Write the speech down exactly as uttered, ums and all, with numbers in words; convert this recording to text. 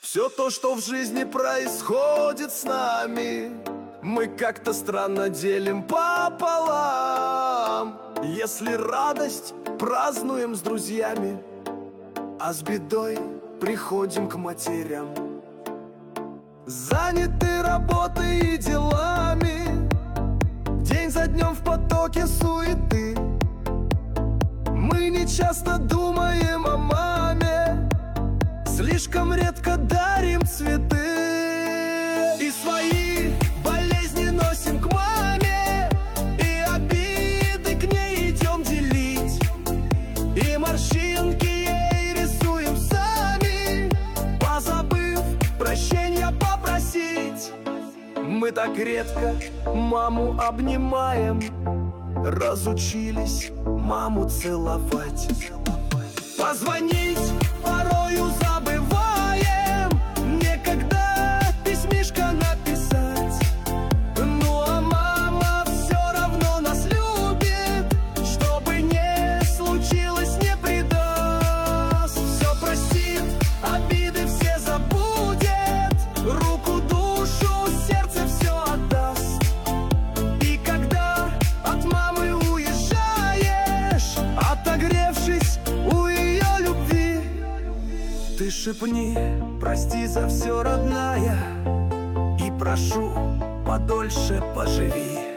Все то, что в жизни происходит с нами, мы как-то странно делим пополам. Если радость празднуем с друзьями, а с бедой приходим к матерям. Заняты работой и делами, день за днем в потоке суеты. Мы не часто думаем о маме, слишком редко дарим цветы. И свои болезни носим к маме, и обиды к ней идем делить, и морщинки ей рисуем сами, позабыв прощения попросить. Мы так редко маму обнимаем, разучились маму целовать. Позвонить порою забываем, некогда письмишко написать. Ну а мама все равно нас любит, что бы ни случилось, не предаст. Все простит, обиды все забудет, руку, душу, сердце все отдаст. И когда от мамы уезжаешь, отогревшись у ее любви, ты шепни: прости за все, родная, и прошу, подольше поживи.